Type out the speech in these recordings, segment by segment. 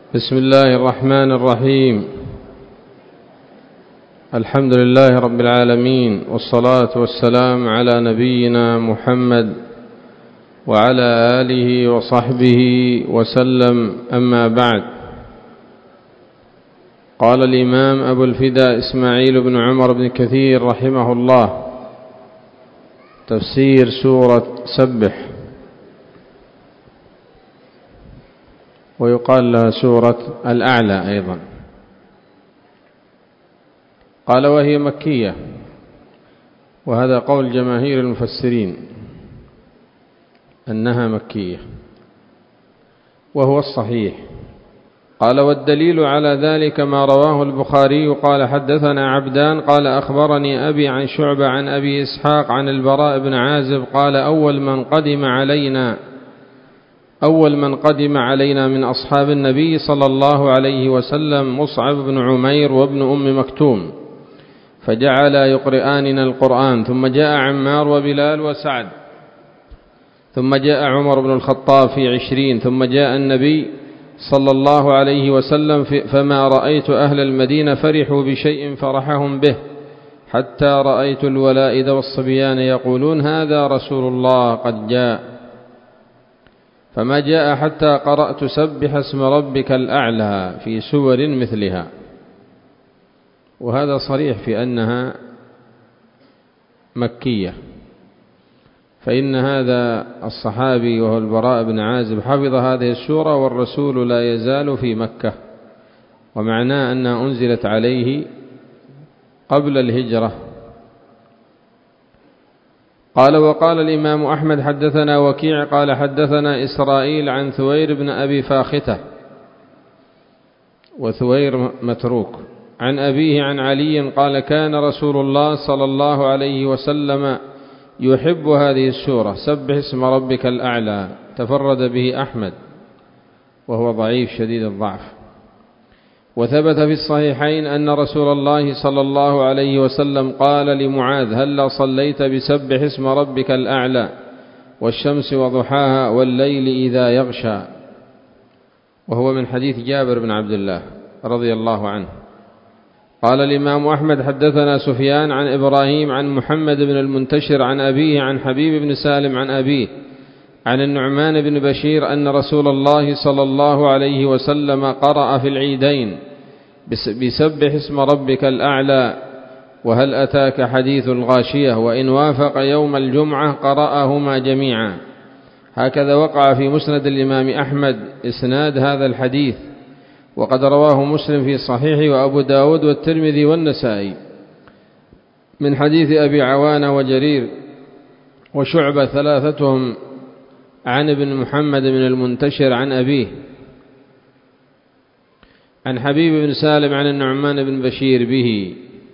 بسم الله الرحمن الرحيم. الحمد لله رب العالمين، والصلاة والسلام على نبينا محمد وعلى آله وصحبه وسلم. أما بعد، قال الإمام أبو الفداء إسماعيل بن عمر بن كثير رحمه الله: تفسير سورة سبح، ويقال لها سورة الأعلى أيضا. قال: وهي مكية، وهذا قول جماهير المفسرين أنها مكية، وهو الصحيح. قال: والدليل على ذلك ما رواه البخاري قال: حدثنا عبدان قال: أخبرني أبي عن شعبة عن أبي إسحاق عن البراء بن عازب قال: أول من قدم علينا من أصحاب النبي صلى الله عليه وسلم مصعب بن عمير وابن أم مكتوم، فجعلا يقرآننا القرآن، ثم جاء عمار وبلال وسعد، ثم جاء عمر بن الخطاب في 20، ثم جاء النبي صلى الله عليه وسلم، فما رأيت أهل المدينة فرحوا بشيء فرحهم به، حتى رأيت الولائد والصبيان يقولون: هذا رسول الله قد جاء. فما جاء حتى قرأت سبح اسم ربك الأعلى في سور مثلها. وهذا صريح في أنها مكية، فإن هذا الصحابي وهو البراء بن عازب حفظ هذه السورة والرسول لا يزال في مكة، ومعناه أنها أنزلت عليه قبل الهجرة. قال: وقال الإمام أحمد: حدثنا وكيع قال: حدثنا إسرائيل عن ثوير بن أبي فاختة، وثوير متروك، عن أبيه عن علي قال: كان رسول الله صلى الله عليه وسلم يحب هذه السورة سبح اسم ربك الأعلى. تفرد به أحمد، وهو ضعيف شديد الضعف. وثبت في الصحيحين أن رسول الله صلى الله عليه وسلم قال لمعاذ: هلا صليت بسبح اسم ربك الأعلى والشمس وضحاها والليل إذا يغشى، وهو من حديث جابر بن عبد الله رضي الله عنه. قال الإمام أحمد: حدثنا سفيان عن إبراهيم عن محمد بن المنتشر عن أبيه عن حبيب بن سالم عن أبيه عن النعمان بن بشير أن رسول الله صلى الله عليه وسلم قرأ في العيدين بسبح اسم ربك الأعلى وهل أتاك حديث الغاشية، وإن وافق يوم الجمعة قرأهما جميعا. هكذا وقع في مسند الإمام أحمد إسناد هذا الحديث، وقد رواه مسلم في صحيحه وأبو داود والترمذي والنسائي من حديث أبي عوانة وجرير وشعبة، ثلاثتهم عن ابن محمد بن المنتشر عن أبيه عن حبيب بن سالم عن النعمان بن بشير به.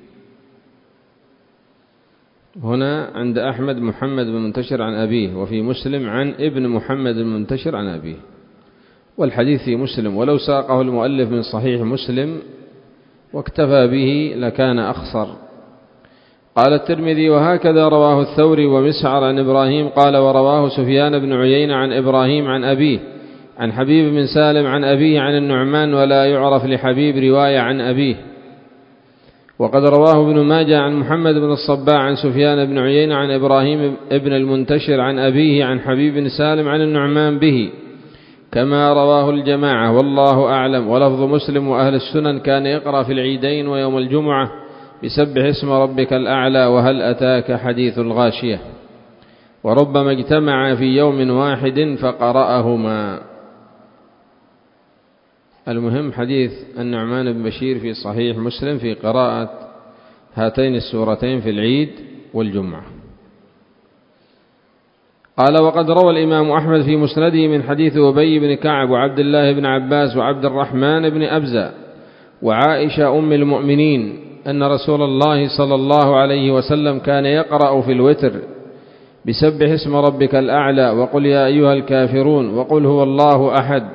هنا عند أحمد محمد بن المنتشر عن أبيه، وفي مسلم عن ابن محمد المنتشر عن أبيه، والحديث في مسلم، ولو ساقه المؤلف من صحيح مسلم واكتفى به لكان أخصر. قال الترمذي: وهكذا رواه الثوري ومسعر عن إبراهيم قال: ورواه سفيان بن عيينة عن إبراهيم عن أبيه عن حبيب بن سالم عن أبيه عن النعمان، ولا يعرف لحبيب رواية عن أبيه. وقد رواه ابن ماجه عن محمد بن الصباح عن سفيان بن عيينة عن إبراهيم بن المنتشر عن أبيه عن حبيب بن سالم عن النعمان به، كما رواه الجماعة، والله أعلم. ولفظ مسلم وأهل السنن: كان يقرأ في العيدين ويوم الجمعة بسبح اسم ربك الأعلى وهل أتاك حديث الغاشية، وربما اجتمع في يوم واحد فقرأهما. المهم حديث النعمان بن بشير في صحيح مسلم في قراءة هاتين السورتين في العيد والجمعة. قال: وقد روى الإمام أحمد في مسنده من حديث أبي بن كعب وعبد الله بن عباس وعبد الرحمن بن أبزة وعائشة أم المؤمنين أن رسول الله صلى الله عليه وسلم كان يقرأ في الوتر بسبح اسم ربك الأعلى وقل يا أيها الكافرون وقل هو الله أحد.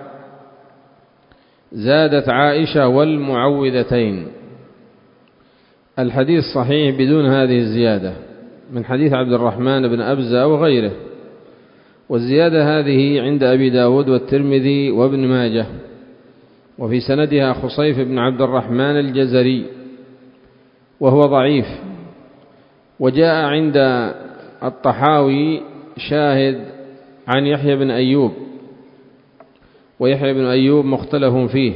زادت عائشة والمعوذتين. الحديث صحيح بدون هذه الزيادة من حديث عبد الرحمن بن أبزة وغيره، والزيادة هذه عند أبي داود والترمذي وابن ماجه. وفي سندها خصيف بن عبد الرحمن الجزري وهو ضعيف. وجاء عند الطحاوي شاهد عن يحيى بن أيوب، ويحيى بن أيوب مختلف فيه،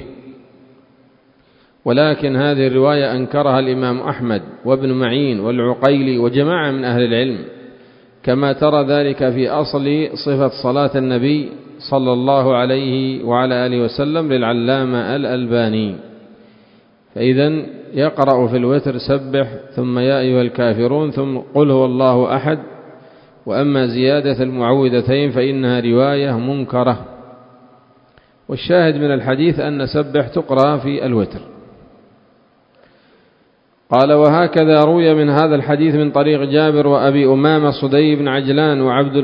ولكن هذه الرواية أنكرها الإمام أحمد وابن معين والعقيلي وجماعة من أهل العلم، كما ترى ذلك في أصل صفة صلاة النبي صلى الله عليه وعلى آله وسلم للعلامة الألباني. فإذن يقرأ في الوتر سبح ثم يا أيها الكافرون ثم قل هو الله أحد. وأما زيادة المعوذتين فإنها رواية منكرة. والشاهد من الحديث أن سبح تقرأ في الوتر. قال وهكذا روي من هذا الحديث من طريق جابر وأبي أمامة صدي بن عجلان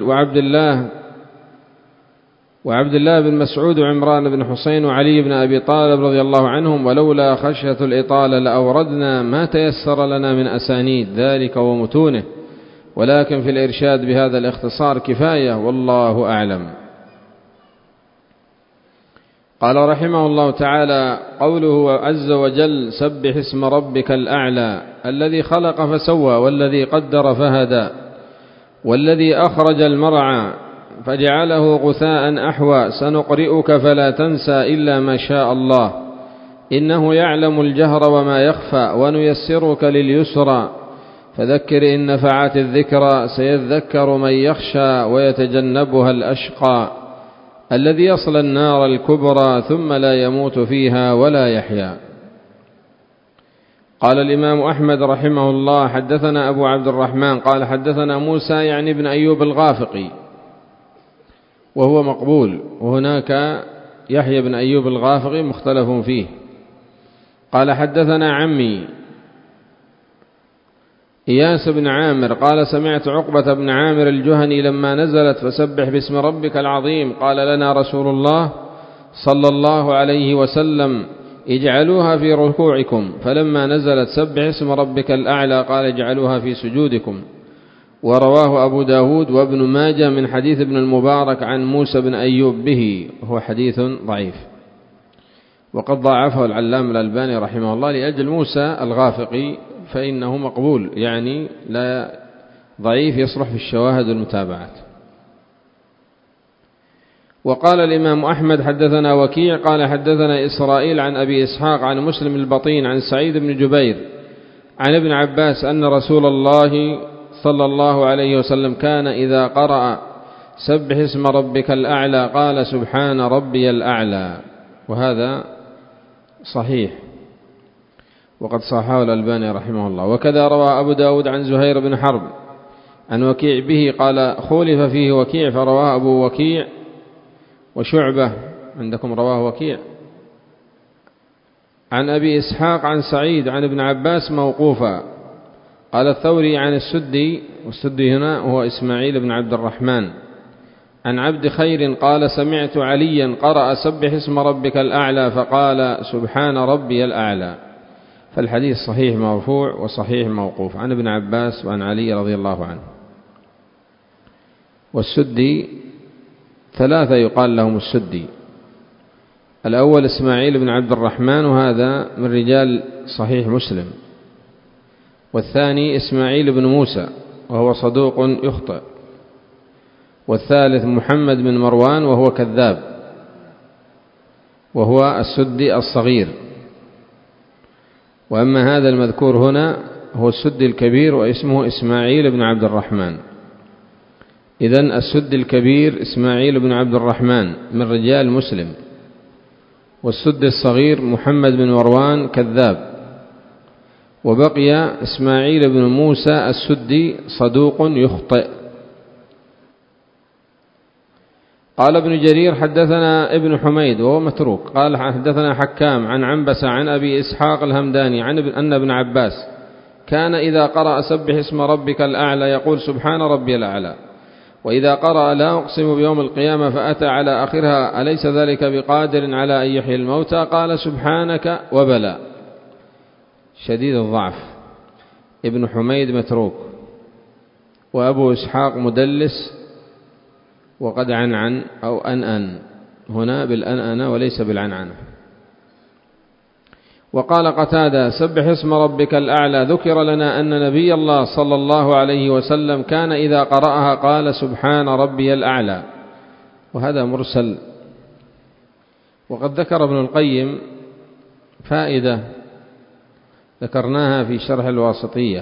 وعبد الله بن مسعود وعمران بن حسين وعلي بن أبي طالب رضي الله عنهم، ولولا خشية الإطالة لأوردنا ما تيسر لنا من أسانيد ذلك ومتونه، ولكن في الإرشاد بهذا الاختصار كفاية والله أعلم. قال رحمه الله تعالى قوله عز وجل سبح اسم ربك الأعلى الذي خلق فسوى والذي قدر فهدى والذي أخرج المرعى فجعله غثاء أحوى سنقرئك فلا تنسى إلا ما شاء الله إنه يعلم الجهر وما يخفى ونيسرك لليسرى فذكر إن نفعت الذكرى سيذكر من يخشى ويتجنبها الأشقى الذي يصلى النار الكبرى ثم لا يموت فيها ولا يحيا. قال الإمام أحمد رحمه الله حدثنا أبو عبد الرحمن قال حدثنا موسى يعني ابن أيوب الغافقي وهو مقبول، وهناك يحيى بن أيوب الغافقي مختلف فيه. قال حدثنا عمي إياس بن عامر قال سمعت عقبة بن عامر الجهني لما نزلت فسبح باسم ربك العظيم قال لنا رسول الله صلى الله عليه وسلم اجعلوها في ركوعكم، فلما نزلت سبح اسم ربك الأعلى قال اجعلوها في سجودكم. ورواه أبو داود وابن ماجه من حديث ابن المبارك عن موسى بن أيوب به، وهو حديث ضعيف، وقد ضاعفه العلامة الألباني رحمه الله لأجل موسى الغافقي فإنه مقبول، يعني لا ضعيف يصلح في الشواهد والمتابعات. وقال الإمام أحمد حدثنا وكيع قال حدثنا إسرائيل عن أبي إسحاق عن مسلم البطين عن سعيد بن جبير عن ابن عباس أن رسول الله صلى الله عليه وسلم كان إذا قرأ سبح اسم ربك الأعلى قال سبحان ربي الأعلى، وهذا صحيح وقد صححه الألباني رحمه الله. وكذا روى أبو داود عن زهير بن حرب عن وكيع به قال خولف فيه وكيع فرواه أبو وكيع وشعبة، عندكم رواه وكيع عن أبي إسحاق عن سعيد عن ابن عباس موقوفا. قال الثوري عن السدي، والسدي هنا هو إسماعيل بن عبد الرحمن عن عبد خير قال سمعت عليا قرأ سبح اسم ربك الأعلى فقال سبحان ربي الأعلى. فالحديث صحيح مرفوع وصحيح موقوف عن ابن عباس وعن علي رضي الله عنه. والسدي ثلاثة يقال لهم السدي، الأول إسماعيل بن عبد الرحمن وهذا من رجال صحيح مسلم، والثاني إسماعيل بن موسى وهو صدوق يخطئ، والثالث محمد بن مروان وهو كذاب وهو السدي الصغير. وأما هذا المذكور هنا هو السدي الكبير واسمه إسماعيل بن عبد الرحمن. إذن السدي الكبير إسماعيل بن عبد الرحمن من رجال مسلم، والسدي الصغير محمد بن مروان كذاب، وبقي إسماعيل بن موسى السدي صدوق يخطئ. قال ابن جرير حدثنا ابن حميد وهو متروك قال حدثنا حكام عن عنبسة عن أبي إسحاق الهمداني عن أن ابن عباس كان إذا قرأ سبح اسم ربك الأعلى يقول سبحان ربي الأعلى، وإذا قرأ لا أقسم بيوم القيامة فأتى على آخرها أليس ذلك بقادر على أن يحيي الموتى قال سبحانك وبلى. شديد الضعف، ابن حميد متروك، وأبو إسحاق مدلس وقد عنعن أو أنأن، هنا بالأنأنة وليس بالعنعنة. وقال قتادة: سبح اسم ربك الأعلى. ذكر لنا أن نبي الله صلى الله عليه وسلم كان إذا قرأها قال: سبحان ربي الأعلى، وهذا مرسل. وقد ذكر ابن القيم فائدة ذكرناها في شرح الواسطية،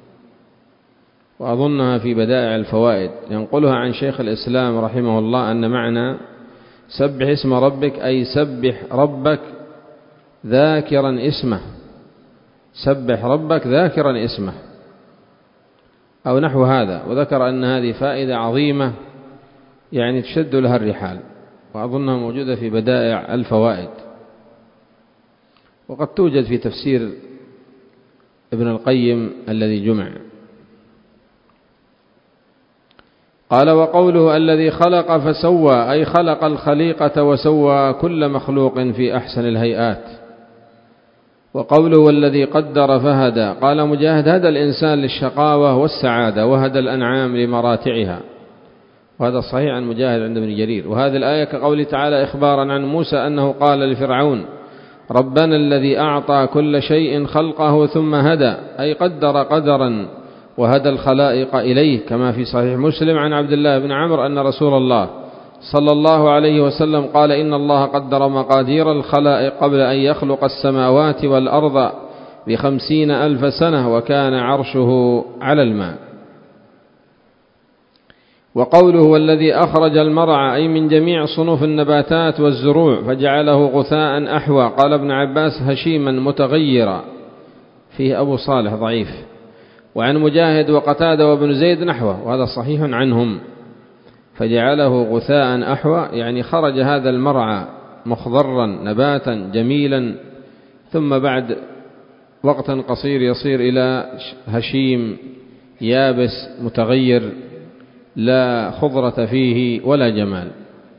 وأظنها في بدائع الفوائد، ينقلها عن شيخ الإسلام رحمه الله أن معنى سبح اسم ربك أي سبح ربك ذاكرا اسمه، سبح ربك ذاكرا اسمه أو نحو هذا. وذكر أن هذه فائدة عظيمة يعني تشد لها الرحال، وأظنها موجودة في بدائع الفوائد، وقد توجد في تفسير ابن القيم الذي جمع. قال: وقوله الذي خلق فسوى أي خلق الخليقة وسوى كل مخلوق في أحسن الهيئات. وقوله والذي قدر فهدى، قال مجاهد: هدى الإنسان للشقاوة والسعادة، وهدى الأنعام لمراتعها، وهذا صحيح عن مجاهد عند ابن جرير. وهذه الآية كقوله تعالى إخبارا عن موسى أنه قال لفرعون: ربنا الذي أعطى كل شيء خلقه ثم هدى، أي قدر قدرا وهدى الخلائق إليه، كما في صحيح مسلم عن عبد الله بن عمرو أن رسول الله صلى الله عليه وسلم قال: إن الله قدر مقادير الخلائق قبل أن يخلق السماوات والأرض ب50,000 سنة، وكان عرشه على الماء. وقوله والذي أخرج المرعى أي من جميع صنوف النباتات والزروع فجعله غثاء أحوى. قال ابن عباس: هشيما متغيرا، فيه أبو صالح ضعيف. وعن مجاهد وقتادة وابن زيد نحوه، وهذا صحيح عنهم. فجعله غثاء أحوى يعني خرج هذا المرعى مخضرا نباتا جميلا، ثم بعد وقت قصير يصير إلى هشيم يابس متغير لا خضرة فيه ولا جمال.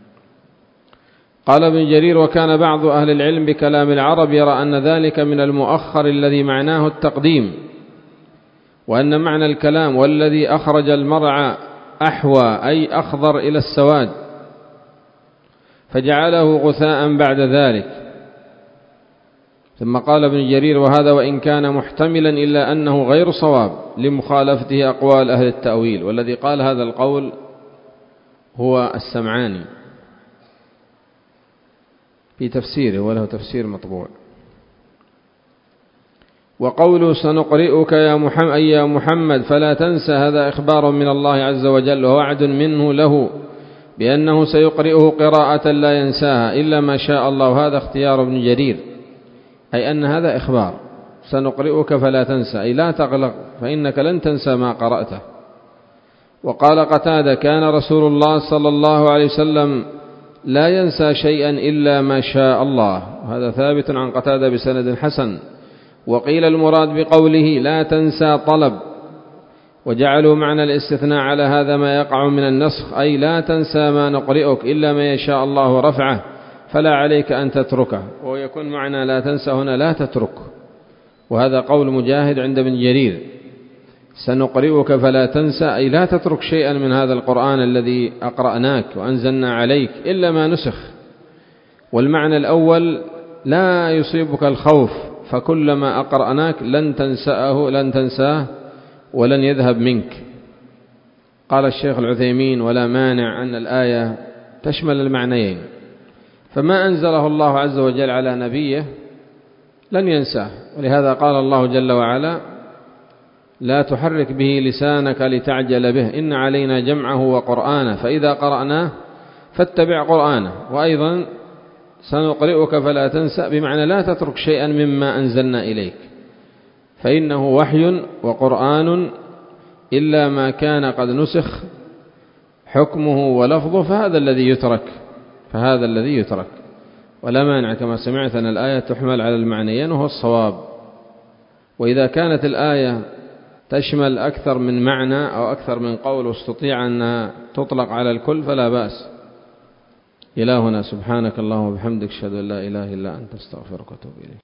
قال ابن جرير: وكان بعض أهل العلم بكلام العرب يرى أن ذلك من المؤخر الذي معناه التقديم، وأن معنى الكلام والذي أخرج المرعى أحوى أي أخضر إلى السواد، فجعله غثاء بعد ذلك. ثم قال ابن جرير: وهذا وإن كان محتملا إلا أنه غير صواب لمخالفته أقوال أهل التأويل. والذي قال هذا القول هو السمعاني في تفسيره، وله تفسير مطبوع. وقوله سنقرئك يا محمد فلا تنسى، هذا إخبار من الله عز وجل ووعد منه له بأنه سيقرئه قراءة لا ينساها إلا ما شاء الله. وهذا اختيار ابن جرير، أي أن هذا إخبار، سنقرئك فلا تنسى أي لا تقلق فإنك لن تنسى ما قرأته. وقال قتادة: كان رسول الله صلى الله عليه وسلم لا ينسى شيئا إلا ما شاء الله. وهذا ثابت عن قتادة بسند حسن. وقيل المراد بقوله لا تنسى طلب، وجعلوا معنى الاستثناء على هذا ما يقع من النسخ، أي لا تنسى ما نقرئك إلا ما يشاء الله رفعه فلا عليك أن تتركه. ويكون معنى لا تنسى هنا لا تترك، وهذا قول مجاهد عند ابن جرير: سنقرئك فلا تنسى أي لا تترك شيئا من هذا القرآن الذي أقرأناك وأنزلنا عليك إلا ما نسخ. والمعنى الأول لا يصيبك الخوف، فكلما أقرأناك لن تنساه ولن يذهب منك. قال الشيخ العثيمين: ولا مانع أن الآية تشمل المعنيين، فما أنزله الله عز وجل على نبيه لن ينساه. ولهذا قال الله جل وعلا: لا تحرك به لسانك لتعجل به إن علينا جمعه وقرآنه فإذا قرأناه فاتبع قرآنه. وأيضا سنقرئك فلا تنسى بمعنى لا تترك شيئا مما أنزلنا إليك، فإنه وحي وقرآن إلا ما كان قد نسخ حكمه ولفظه فهذا الذي يترك. ولا مانع كما سمعت أن الآية تحمل على المعنيين وهو الصواب. وإذا كانت الآية تشمل أكثر من معنى أو أكثر من قول واستطيع أن تطلق على الكل فلا بأس. إلهنا سبحانك اللهم وبحمدك أشهد أن لا إله إلا أنت أستغفرك وأتوب إليك.